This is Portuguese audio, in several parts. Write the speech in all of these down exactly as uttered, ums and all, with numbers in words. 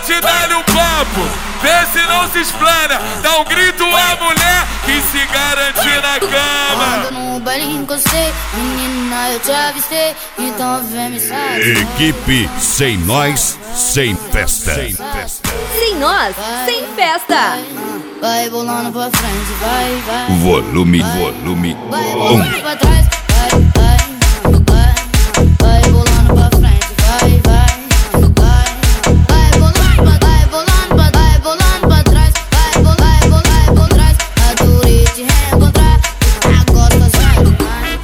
pode dar-lhe um papo, vê se não se explana. Dá um grito à mulher que se garante na cama. Quando no baile encostei, menina, eu te avistei, então vem me satisfazer. Equipe Sem Nós, Sem Festa. Sem festa. Sem nós, sem festa. Vai bolando pra frente, vai, vai. Volume, volume Vai um. bolando pra trás, vai, vai. Vai, vai bolando pra frente, vai, vai. Vai, vai bolando, vai bolando, vai bolando pra trás, vai, vai, vai, vai por trás. Adorei te reencontrar, agora tá saindo mais.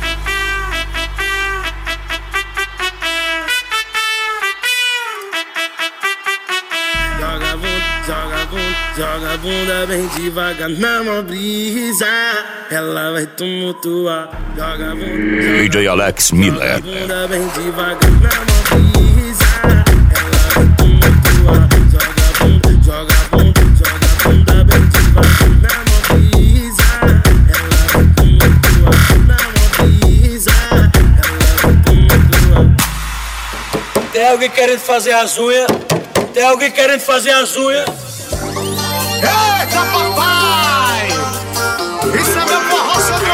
Joga bunda, joga bunda, joga bunda bem devagar na mó brisa. Ela vai tumultuar. Joga bunda, D J Alex Miller. joga bunda bem devagar na mó brisa. Ela vai tumultuar. Joga bunda, joga bunda, joga bunda bem devagar na mó brisa. Ela vai tumultuar na mó brisa. Ela vai tumultuar. Tem alguém querendo fazer as unhas? Tem alguém querendo fazer as unhas? Eita, papai! Isso é meu forró sobre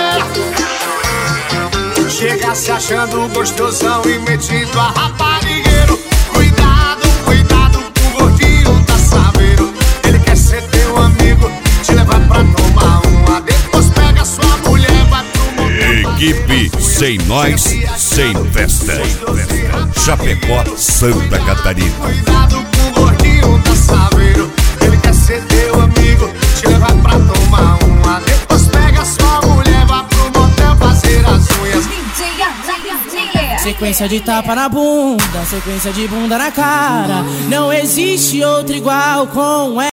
o pé. Chega se achando gostosão e metido a raparigueiro. Cuidado, cuidado com o gordinho da Saveiro. Ele quer ser teu amigo, te levar pra tomar uma. Depois pega sua mulher, vai pro motel. Equipe Sem Nós, Sem Festa. Chapecó, Santa Catarina. Cuidado com o gordinho da Saveiro. Ele quer ser teu amigo, te levar pra tomar uma. Depois pega sua mulher, vai pro motel fazer as unhas. Sequência de tapa na bunda, sequência de bunda na cara. Não existe outro igual com ela.